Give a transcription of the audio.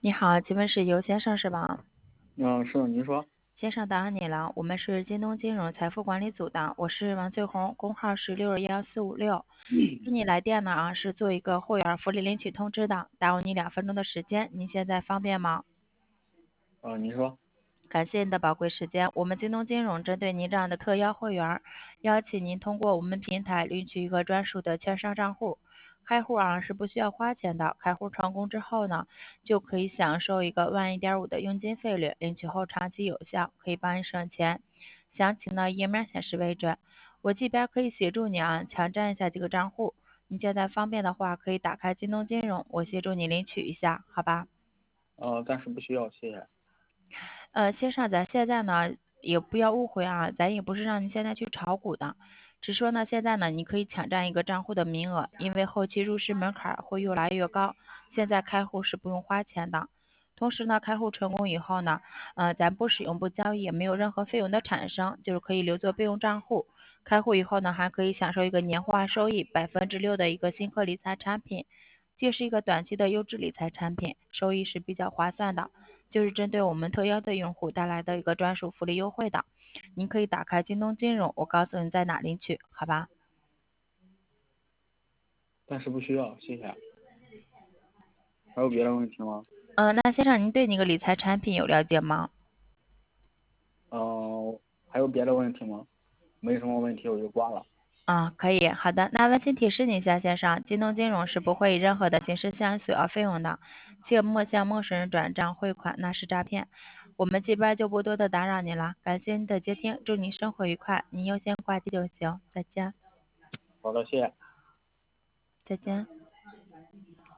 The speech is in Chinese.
你好，请问是尤先生是吧？ 是的，您说。 先生打扰你了，我们是京东金融财富管理组的，我是王翠红，工号是6211456。给你来电呢是做一个会员福利领取通知的，耽误你2分钟的时间，您现在方便吗？ 您说。 感谢您的宝贵时间。我们京东金融针对您这样的特邀会员，邀请您通过我们平台领取一个专属的券商账户。开户是不需要花钱的，开户成功之后呢，就可以享受一个1.5万的佣金费率，领取后长期有效，可以帮你省钱。详情呢，页面显示为准。我这边可以协助你抢占一下这个账户。你现在方便的话，可以打开京东金融，我协助你领取一下，好吧？ 暂时不需要，谢谢。 先生，咱现在呢也不要误会咱也不是让您现在去炒股的，只说呢现在呢你可以抢占一个账户的名额，因为后期入市门槛会越来越高，现在开户是不用花钱的。同时呢，开户成功以后呢，咱不使用不交易，也没有任何费用的产生，就是可以留作备用账户。开户以后呢，还可以享受一个年化收益6%的一个新客理财产品，这是一个短期的优质理财产品，收益是比较划算的。就是针对我们特邀的用户带来的一个专属福利优惠的。您可以打开京东金融，我告诉你在哪领取，好吧？ 暂时不需要，谢谢。还有别的问题吗？ 那先生您对那个理财产品有了解吗？ 还有别的问题吗？没什么问题，我就挂了。 可以，好的。那温馨提示你一下，先生，京东金融是不会以任何的形式向你索要费用的，切莫向陌生人转账汇款，那是诈骗。我们这边就不多的打扰你了，感谢您的接听，祝您生活愉快，您优先挂机就行，再见， 好的，谢谢。 再见。